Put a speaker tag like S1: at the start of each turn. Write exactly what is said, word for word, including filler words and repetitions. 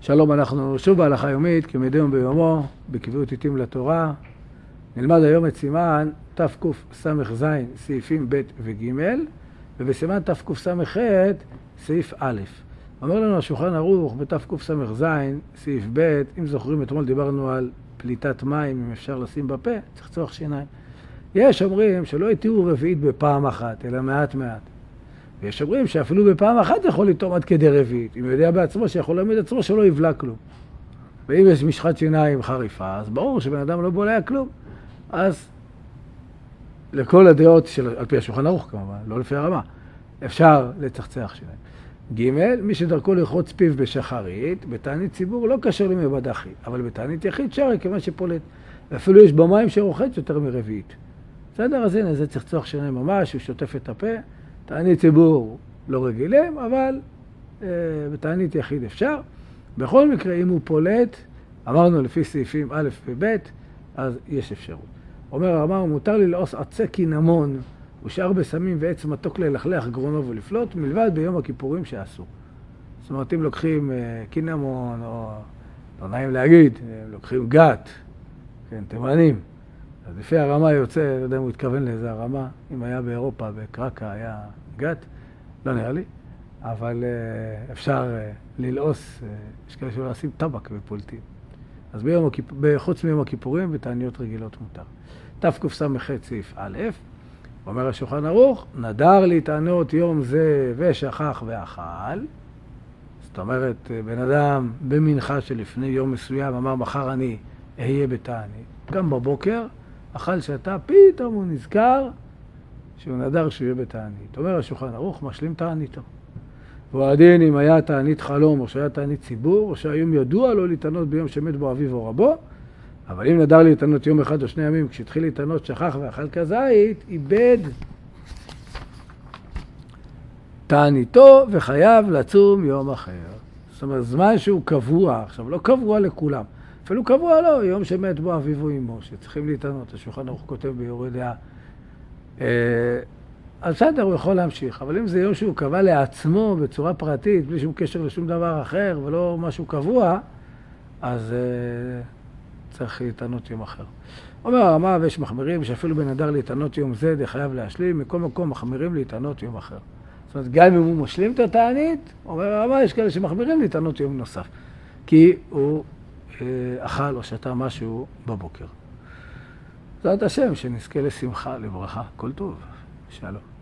S1: שלום, אנחנו שוב בהלכה יומית, כמדי יום ביומו, בקביעות עיתים לתורה. נלמד היום את סימן תקס"ז, סעיפים ב' וג', ובסימן תקס"ח, סעיף א'. אומר לנו השולחן ערוך בתקס"ז, סעיף ב', אם זוכרים, אתמול דיברנו על פליטת מים, אם אפשר לשים בפה, צריך צורך שיניים. יש אומרים שלא יתירו רביעית בפעם אחת, אלא מעט מעט. ויש אומרים שאפילו בפעם אחת יכול לטעום עד כדי רביעית, אם יודע בעצמו שיכול להעמיד עצמו שלא יבלע כלום. ואם יש משחת שיניים חריפה, אז ברור שבן אדם לא בולע כלום. אז לכל הדעות, של, על פי השולחן ערוך כמובן, לא לפי הרמה, אפשר לצחצח שיניים. ג' מי שדרכו לרחוץ פיו בשחרית, בתענית ציבור לא קשר למבד אחי, אבל בתענית יחיד שרי כיוון שפולט. אפילו יש במים שרוחץ יותר מרביעית. בסדר, אז הנה, זה צחצוח שיניים ממש, הוא שוטף את הפה. תענית ציבור לא רגילים, אבל אה, בתענית יחיד אפשר. בכל מקרה, אם הוא פולט, אמרנו לפי סעיפים א' וב', אז יש אפשרות. אומר הרמ"א, מותר לי לעוס עצי קינמון ושאר בסמים ועץ מתוק ללכלך גרונו ולפלוט, מלבד ביום הכיפורים שאסור. זאת אומרת, אם לוקחים אה, קינמון, או לא נעים להגיד, לוקחים גת, כן, תימנים, אז לפי הרמ"א יוצא, לא יודע אם הוא התכוון לאיזה הרמ"א, אם היה באירופה, בקרקע היה גת, לא נראה לי, אבל uh, אפשר uh, ללעוס, uh, יש כאלה שלא לשים טבק בפולטים. אז ביום הכיפ... חוץ מיום הכיפורים, בתעניות רגילות מותר. תקס"ח סעיף א', אומר השולחן ערוך, נדר להתענות יום זה ושכח ואכל. זאת אומרת, בן אדם במנחה שלפני יום מסוים אמר, מחר אני אהיה בתענית. גם בבוקר, אכל שאתה, פתאום הוא נזכר שהוא נדר שהוא יהיה בתענית. אומר השולחן ערוך, משלים תעניתו. והוא הדין אם היה תענית חלום או שהיה תענית ציבור, או שהיום ידוע לו להתענות ביום שמת בו אביו או רבו, אבל אם נדר להתענות יום אחד או שני ימים, כשהתחיל להתענות שכח ואכל כזית, איבד תעניתו וחייב לצום יום אחר. זאת אומרת, זמן שהוא קבוע, עכשיו לא קבוע לכולם, אפילו קבוע לא, יום שמת בו אביו או אמו, שצריכים להתענות, השולחן ערוך כותב ביורה דעה. אז בסדר, הוא יכול להמשיך, אבל אם זה יום שהוא קבע לעצמו בצורה פרטית, בלי שום קשר לשום דבר אחר ולא משהו קבוע, אז uh, צריך להתענות יום אחר. אומר הרמ"א, ויש מחמירים שאפילו בנדר להתענות יום זה, די חייב להשלים, מכל מקום מחמירים להתענות יום אחר. זאת אומרת, גם אם הוא משלים את התענית, אומר הרמ"א, יש כאלה שמחמירים להתענות יום נוסף, כי הוא uh, אכל או שתה משהו בבוקר. זאת השם, שנזכה לשמחה, לברכה, כל טוב, שלום.